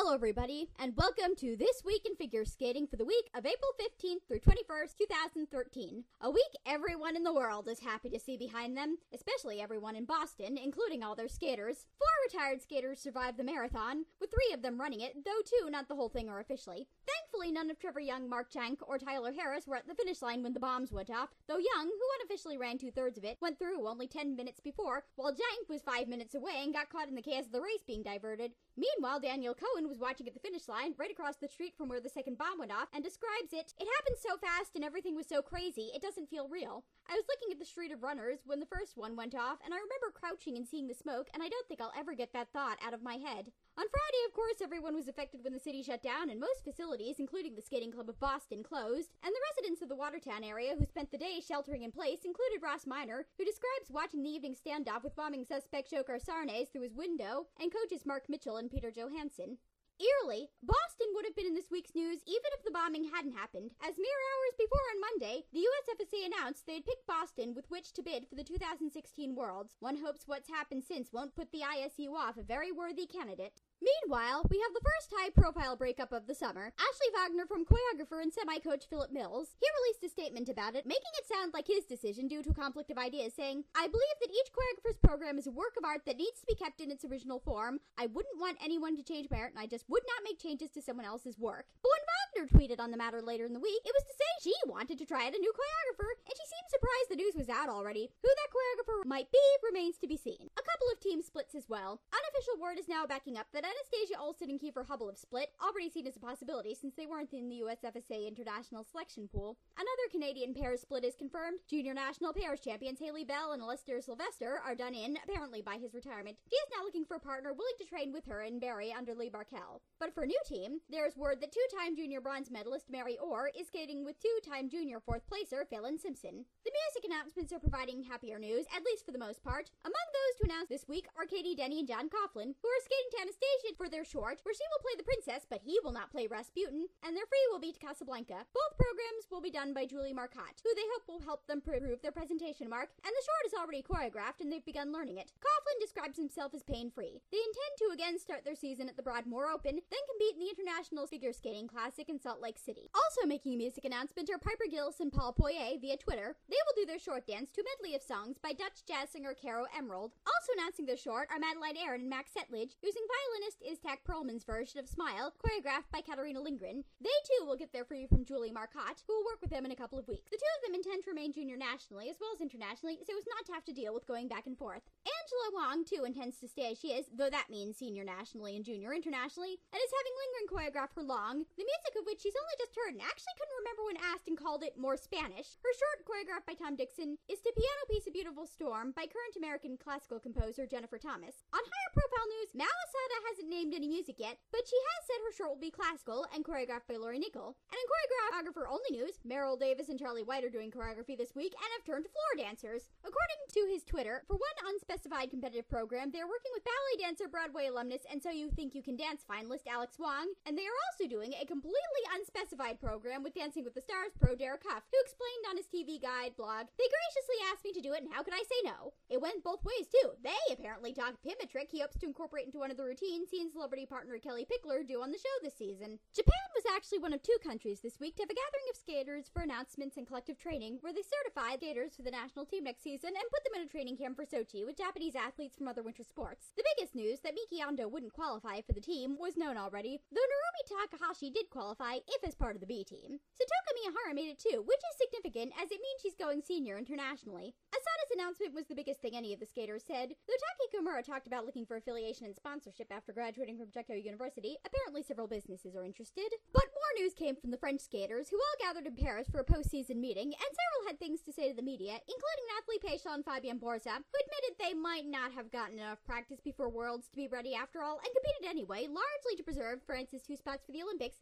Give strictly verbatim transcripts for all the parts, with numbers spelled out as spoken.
Hello everybody, and welcome to This Week in Figure Skating for the week of April fifteenth through twenty-first, two thousand thirteen. A week everyone in the world is happy to see behind them, especially everyone in Boston, including all their skaters. Four retired skaters survived the marathon, with three of them running it, though two not the whole thing or officially. Thankfully, none of Trevor Young, Mark Jank, or Tyler Harris were at the finish line when the bombs went off, though Young, who unofficially ran two-thirds of it, went through only ten minutes before, while Jank was five minutes away and got caught in the chaos of the race being diverted. Meanwhile, Daniel Cohen was watching at the finish line, right across the street from where the second bomb went off, and describes it, "It happened so fast and everything was so crazy, it doesn't feel real. I was looking at the street of runners when the first one went off, and I remember crouching and seeing the smoke, and I don't think I'll ever get that thought out of my head." On Friday, of course, everyone was affected when the city shut down, and most facilities, including the Skating Club of Boston, closed, and the residents of the Watertown area who spent the day sheltering in place included Ross Minor, who describes watching the evening standoff with bombing suspect Shokar Sarnes through his window, and coaches Mark Mitchell and Peter Johansson. Eerily, Boston would have been in this week's news even if the bombing hadn't happened, as mere hours before on Monday, the U S F S A announced they'd picked Boston with which to bid for the two thousand sixteen Worlds. One hopes what's happened since won't put the I S U off a very worthy candidate. Meanwhile, we have the first high-profile breakup of the summer. Ashley Wagner from choreographer and semi-coach Philip Mills. He released a statement about it, making it sound like his decision due to a conflict of ideas, saying, "I believe that each choreographer's program is a work of art that needs to be kept in its original form. I wouldn't want anyone to change my art, and I just would not make changes to someone else's work." But when Wagner tweeted on the matter later in the week, it was to say she wanted to try out a new choreographer, and she seemed surprised the news was out already. Who that choreographer might be remains to be seen. A couple of team splits as well. Unofficial word is now backing up that Anastasia Olsen and Kiefer Hubble have split, already seen as a possibility since they weren't in the U S F S A International Selection Pool. Another Canadian pairs split is confirmed. Junior National Pairs champions Haley Bell and Alistair Sylvester are done in, apparently by his retirement. She is now looking for a partner willing to train with her in Barrie under Lee Barkel. But for a new team, there's word that two-time junior bronze medalist Mary Orr is skating with two-time junior fourth placer Phelan Simpson. The music announcements are providing happier news, at least for the most part. Among those to announce this week are Katie Denny and John Coughlin, who are skating to Anastasia for their short, where she will play the princess, but he will not play Rasputin, and their free will be to Casablanca. Both programs will be done by Julie Marcotte, who they hope will help them prove their presentation mark, and the short is already choreographed and they've begun learning it. Coughlin describes himself as pain-free. They intend to again start their season at the Broadmoor Open, then compete in the International Figure Skating Classic in Salt Lake City. Also making a music announcement are Piper Gillis and Paul Poirier via Twitter. They will do their short dance to a medley of songs by Dutch jazz singer Caro Emerald. Also announcing their short are Madeline Aaron and Max Settlage, using violinist Iztak Perlman's version of Smile, choreographed by Katarina Lindgren. They too will get their free from Julie Marcotte, who will work with them in a couple of weeks. The two of them intend to remain junior nationally as well as internationally, so as not to have to deal with going back and forth. Angela Wong too intends to stay as she is, though that means senior nationally and junior internationally, and is having Lindgren choreograph her long, the music of which she's only just heard and actually couldn't remember when asked and called it more Spanish. Her short, choreographed by Tom Dixon, is to piano piece A Beautiful Storm by current American classical composer Jennifer Thomas. On higher profile news, Mao Asada hasn't named any music yet, but she has said her short will be classical and choreographed by Lori Nickel. And in choreographer only news, Meryl Davis and Charlie White are doing choreography this week and have turned to floor dancers. According to his Twitter, for one unspecified competitive program, they are working with ballet dancer, Broadway alumnus, and So You Think You Can Dance finalist Alex Wong, and they are also doing a completely unspecified program with Dancing with the Stars pro Derek Huff, who explained on his T V Guide blog, "They graciously asked me to do it, and how could I say no?" It went both ways too. They apparently talked him a trick he hopes to incorporate into one of the routines he and celebrity partner Kelly Pickler do on the show this season. Japan was actually one of two countries this week to have a gathering of skaters for announcements and collective training, where they certified skaters for the national team next season and put them in a training camp for Sochi with Japanese athletes from other winter sports. The biggest news, that Miki Ando wouldn't qualify for the team, was known already, though Narumi Takahashi did qualify if as part of the B team. Satoka Miyahara made it too, which is significant as it means she's going senior internationally. Asada's announcement was the biggest thing any of the skaters said, though Taki Komura talked about looking for affiliation and sponsorship after graduating from Jekkyo University. Apparently several businesses are interested. But more news came from the French skaters, who all gathered in Paris for a postseason meeting, and several had things to say to the media, including Nathalie Péchal and Fabien Borza, who admitted they might not have gotten enough practice before Worlds to be ready after all, and competed anyway, largely to preserve France's two spots for the Olympics, and then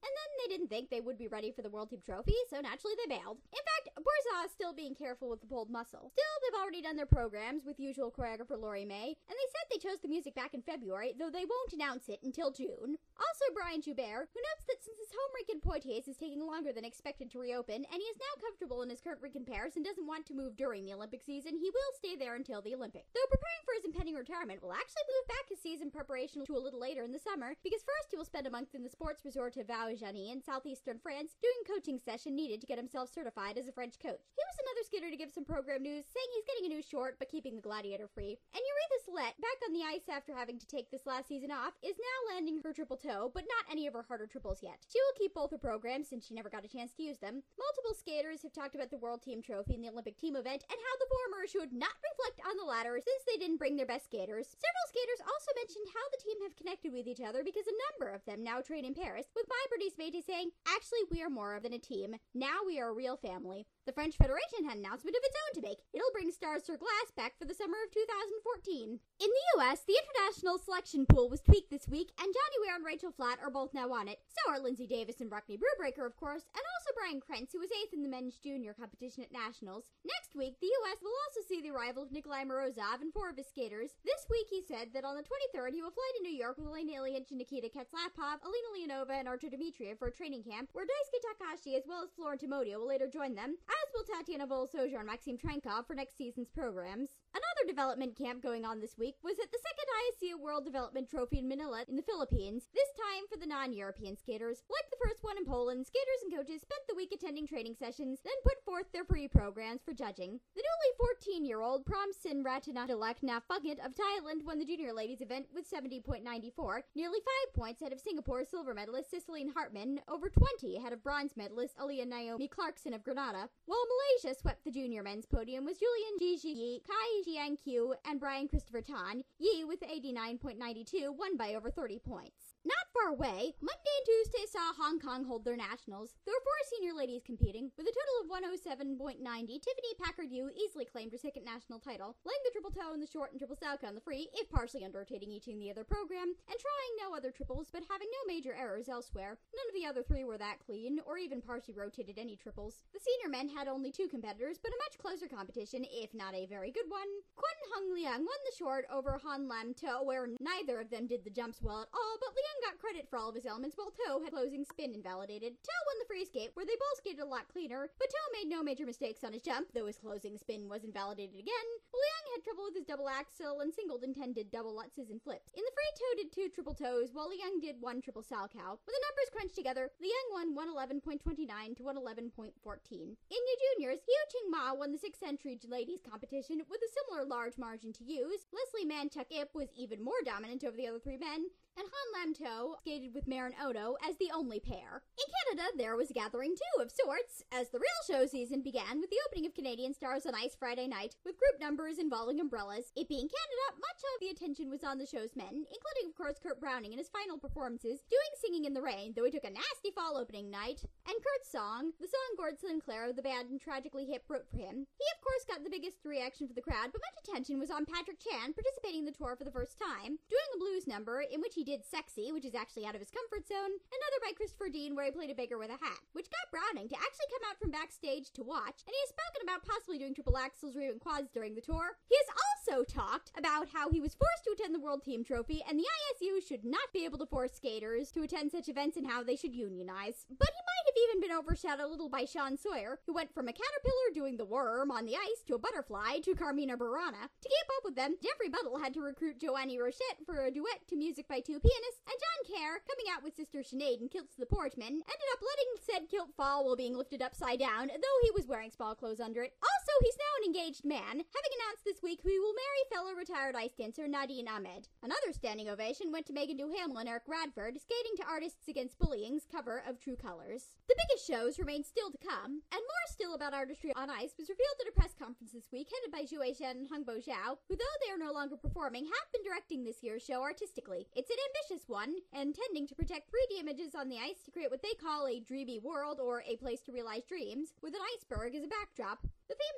they didn't think they would be ready for the World Team Trophy, so naturally they bailed. In fact, Borzov is still being careful with the pulled muscle. Still, they've already done their programs with usual choreographer Laurie May, and they said they chose the music back in February, though they won't announce it until June. Also, Brian Joubert, who notes that since his home rink in Poitiers is taking longer than expected to reopen, and he is now comfortable in his current rink in Paris and doesn't want to move during the Olympic season, he will stay there until the Olympics. Though preparing for his impending retirement will actually move back his season preparation to a little later in the summer, because first he will spend a month in the sports resort of Vaux-Jany in southeastern France doing a coaching session needed to get himself certified as a French coach. He was another skater to give some program news, saying he's getting a new short but keeping the Gladiator free. And Eureka Slett, back on the ice after having to take this last season off, is now landing her triple toe, but not any of her harder triples yet. She will keep both her programs since she never got a chance to use them. Multiple skaters have talked about the World Team Trophy and the Olympic team event and how the former should not reflect on the latter since they didn't bring their best skaters. Several skaters also mentioned how the team have connected with each other because a number of them now train in Paris, with my Bernice Métis saying, "Actually, we are more than a team. Now we are a real family." The French Federation had an announcement of its own to make. It'll bring Stars sur Glace back for the summer of two thousand fourteen. In the U S, the international selection pool was tweaked this week, and Johnny Ware and Rachel Flatt are both now on it. So are Lindsay Davis and Rockney Brubaker, of course, and also Brian Krentz, who was eighth in the men's junior competition at Nationals. Next week, the U S will also see the arrival of Nikolai Morozov and four of his skaters. This week, he said that on the twenty-third, he will fly to New York with Elena Ilyich and Nikita Katslapov, Alina Leonova, and Artur Dmitriev for a training camp, where Daisuke Takahashi as well as Florent Timodio will later join them, as will Tatiana Volosoja and Maxim Trankov for next season's programs. Another development camp going on this week was at the second I S C A World Development Trophy in Manila in the Philippines, this time for the non-European skaters. Like the first one in Poland, skaters and coaches spent the week attending training sessions, then put forth their pre-programs for judging. The newly fourteen-year-old Promsin Ratanadalek Nafugit of Thailand won the junior ladies event with seventy point nine four, nearly five points ahead of Singapore silver medalist Cicelyne Hartmann, over twenty ahead of bronze medalist Aliyah Naomi Clarkson of Grenada. While Malaysia swept the junior men's podium was Julian Gigi Yi, Kai Jiang Q, and Brian Christopher Tan. Yi, with eighty-nine point nine two, won by over thirty points. Not far away, Monday and Tuesday saw Hong Kong hold their nationals. There were four senior ladies competing. With a total of one oh seven point nine zero, Tiffany Packard-Yu easily claimed her second national title, laying the triple toe in the short and triple salchow on the free, if partially under-rotating each in the other program, and trying no other triples, but having no major errors elsewhere. None of the other three were that clean, or even partially rotated any triples. The senior men had only two competitors, but a much closer competition, if not a very good one. Kwon Hung Liang won the short over Han Lam To, where neither of them did the jumps well at all, but Liang got credit for all of his elements, while To had closing spin invalidated. To won the free skate, where they both skated a lot cleaner, but To made no major mistakes on his jump, though his closing spin was invalidated again. Liang had trouble with his double axel and singled intended double lutzes and flips. In the free, To did two triple toes, while Liang did one triple salchow. With the numbers crunched together, Liang won one eleven point two nine to one eleven point one four. In the juniors, Hiu Ching Ma won the sixth century ladies competition with a similar large margin to Yu's. Leslie Manchuk Ip was even more dominant over the other three men, and Han Lam To skated with Marin Odo as the only pair. In Canada, there was a gathering too, of sorts, as the real show season began with the opening of Canadian Stars on Ice Friday night, with group numbers involving umbrellas. It being Canada, much of the attention was on the show's men, including, of course, Kurt Browning in his final performances, doing Singing in the Rain, though he took a nasty fall opening night, and Kurt's song, the song Gord Sinclair of the band and Tragically Hip wrote for him. He, of course, got the biggest reaction for the crowd, but much attention was on Patrick Chan, participating in the tour for the first time, doing a blues number in which he did Sexy, which is actually out of his comfort zone, another by Christopher Dean where he played a beggar with a hat, which got Browning to actually come out from backstage to watch, and he has spoken about possibly doing triple axels or even quads during the tour. He has also talked about how he was forced to attend the World Team Trophy, and the I S U should not be able to force skaters to attend such events and how they should unionize. But he might have even been overshadowed a little by Sean Sawyer, who went from a caterpillar doing the worm on the ice to a butterfly to Carmina Burana. To keep up with them, Jeffrey Buttle had to recruit Joannie Rochette for a duet to music by two pianists, and John Kerr, coming out with Sister Sinead in kilts to the Portman, ended up letting said kilt fall while being lifted upside down, though he was wearing small clothes under it. Also, he's now an engaged man, having announced this week he will marry fellow retired ice dancer Nadine Ahmed. Another standing ovation went to Megan Duhamel and Eric Radford, skating to Artists Against Bullying's cover of True Colors. The biggest shows remain still to come, and more still about artistry on ice was revealed at a press conference this week headed by Zhu Weishen and Hungbo Zhao, who, though they are no longer performing, have been directing this year's show artistically. It's an ambitious one, intending to project three D images on the ice to create what they call a dreamy world, or a place to realize dreams, with an iceberg as a backdrop. The theme of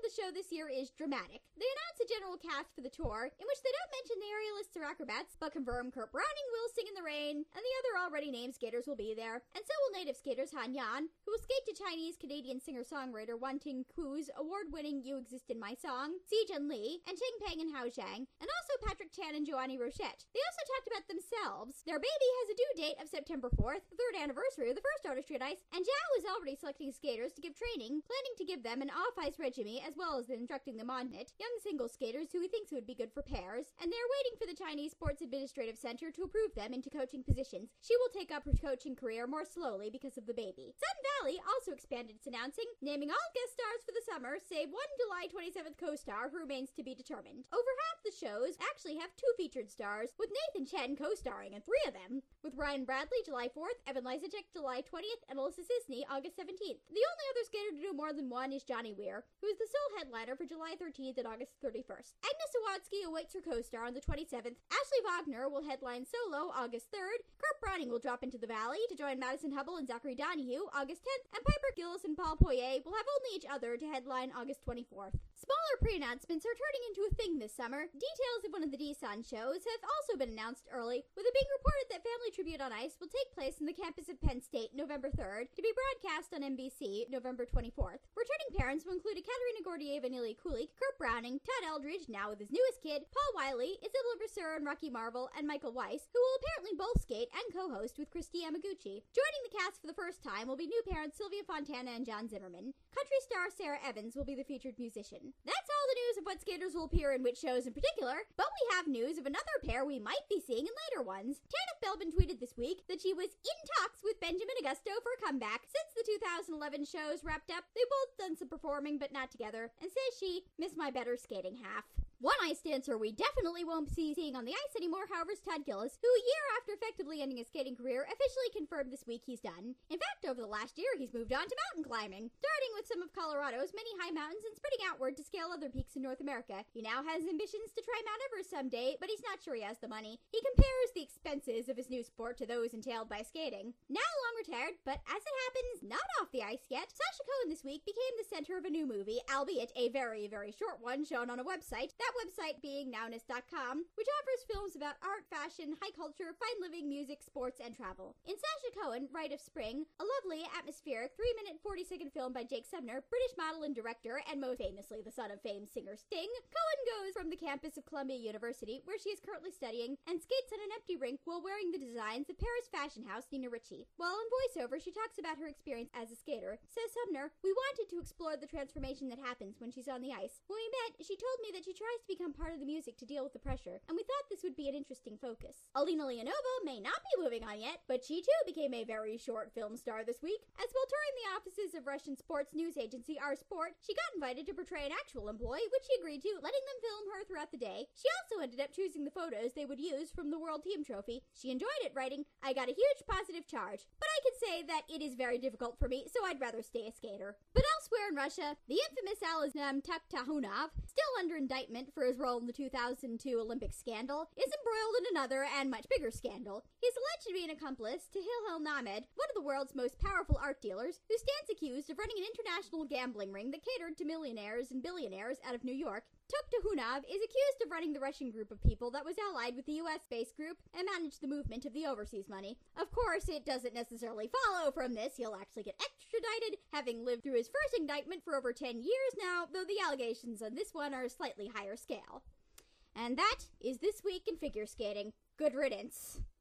the show this year is dramatic. They announced a general cast for the tour, in which they don't mention the aerialists or acrobats, but confirm Kurt Browning will sing in the rain, and the other already named skaters will be there. And so will native skaters Han Yan, who will skate to Chinese-Canadian singer-songwriter Wan Ting Ku's award-winning You Exist in My Song, Si Jun Lee, and Cheng Peng and Hao Zhang, and also Patrick Chan and Joanny Rochette. They also talked about themselves. Their baby has a due date of September fourth, the third anniversary of the first Artistry on Ice, and Zhao is already selecting skaters to give training, planning to give them an off-ice regime as well as instructing them on it, young single skaters who he thinks would be good for pairs, and they're waiting for the Chinese Sports Administrative Center to approve them into coaching positions. She will take up her coaching career more slowly because of the baby. Sun Valley also expanded its announcing, naming all guest stars for the summer, save one July twenty-seventh co-star who remains to be determined. Over half the shows actually have two featured stars, with Nathan Chen co-starring in three of them, with Ryan Bradley July fourth, Evan Lysichek July twentieth, and Alyssa Sisney August seventeenth. The only other skater to do more than one is Johnny Weir, who is the sole headliner for July thirteenth and August thirty-first. Agnes Sawatsky awaits her co-star on the twenty-seventh. Ashley Wagner will headline solo August third. Kurt Browning will drop into the valley to join Madison Hubble and Zachary Donahue August tenth, and Piper Gillis and Paul Poirier will have only each other to headline August twenty-fourth. Smaller pre-announcements are turning into a thing this summer. Details of one of the D-Sun shows have also been announced early, with it being reported that Family Tribute on Ice will take place in the campus of Penn State November third, to be broadcast on N B C November twenty-fourth. Returning parents will include Ekaterina Gordieva, Neely Kulik, Kurt Browning, Todd Eldridge, now with his newest kid, Paul Wiley, Isabella Brasseur and Rocky Marvel, and Michael Weiss, who will apparently both skate and co-host with Christy Yamaguchi. Joining the cast for the first time will be new parents Sylvia Fontana and John Zimmerman. Country star Sarah Evans will be the featured musician. That's all the news of what skaters will appear in which shows in particular, but we have news of another pair we might be seeing in later ones. Tanith Belbin tweeted this week that she was in talks with Benjamin Augusto for a comeback. Since the two thousand eleven shows wrapped up, they've both done some performing but not together, and says she, miss my better skating half. One ice dancer we definitely won't be seeing on the ice anymore, however, is Todd Gillis, who a year after effectively ending his skating career, officially confirmed this week he's done. In fact, over the last year, he's moved on to mountain climbing, starting with some of Colorado's many high mountains and spreading outward to scale other peaks in North America. He now has ambitions to try Mount Everest someday, but he's not sure he has the money. He compares the expenses of his new sport to those entailed by skating. Now long retired, but as it happens, not off the ice yet, Sasha Cohen this week became the center of a new movie, albeit a very, very short one shown on a website. That website being nowness dot com, which offers films about art, fashion, high culture, fine living, music, sports, and travel. In Sasha Cohen, Rite of Spring, a lovely, atmospheric, three minute forty second film by Jake Sumner, British model and director, and most famously the son of famed singer Sting, Cohen goes from the campus of Columbia University, where she is currently studying, and skates on an empty rink while wearing the designs of Paris fashion house Nina Ricci. While in voiceover, she talks about her experience as a skater. Says Sumner, we wanted to explore the transformation that happens when she's on the ice. When we met, she told me that she tries to become part of the music to deal with the pressure, and we thought this would be an interesting focus. Alina Leonova may not be moving on yet, but she too became a very short film star this week. As while touring the offices of Russian sports news agency R Sport, she got invited to portray an actual employee, which she agreed to, letting them film her throughout the day. She also ended up choosing the photos they would use from the World Team Trophy. She enjoyed it, writing, I got a huge positive charge, but I can say that it is very difficult for me, so I'd rather stay a skater. But elsewhere in Russia, the infamous Alizam Takhtakhunov, still under indictment for his role in the two thousand two Olympic scandal, is embroiled in another and much bigger scandal. He is alleged to be an accomplice to Hilhel Named, one of the world's most powerful art dealers, who stands accused of running an international gambling ring that catered to millionaires and billionaires out of New York. Takhtakhunov is accused of running the Russian group of people that was allied with the U S-based group and managed the movement of the overseas money. Of course, it doesn't necessarily follow from this he'll actually get extradited, having lived through his first indictment for over ten years now, though the allegations on this one are a slightly higher scale. And that is This Week in Figure Skating. Good riddance.